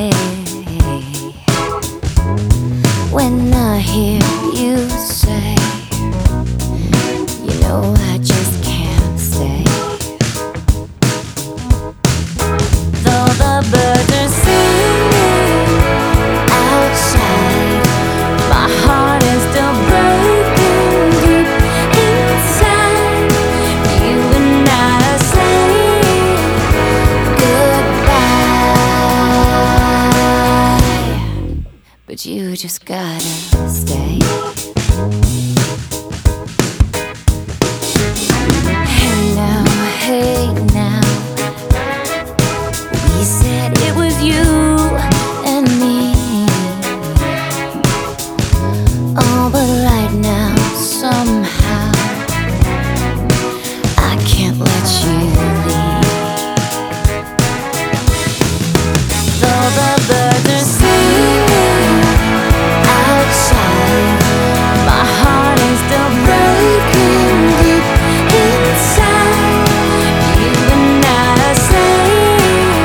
say when I hear you say, you know I just can't stay. Though the birds are singing outside, my heart is still breaking deep inside. You and I are saying goodbye, but you just gotta stay. Hey now, hey now, we said it was you and me. Oh, but right now, somehow, I can't let you leave. Though the birds are singing outside, my heart is still breaking deep inside. You and I are saying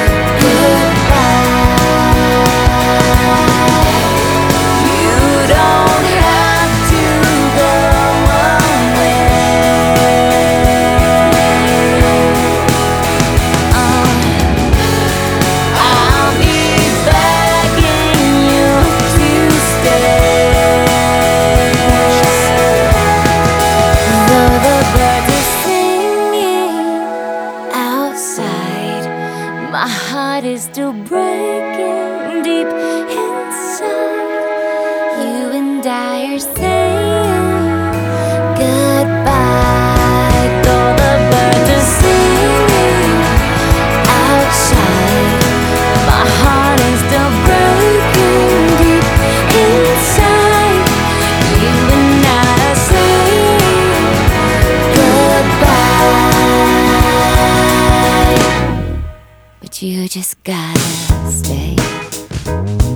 goodbye. You don't have to go away. I'll be begging you to stay. Though the birds are singing outside, my heart is still breaking deep inside. You and I are saying goodbye. Though the birds are singing outside, my heart is still breaking deep inside. You and I are saying goodbye, but you just gotta stay.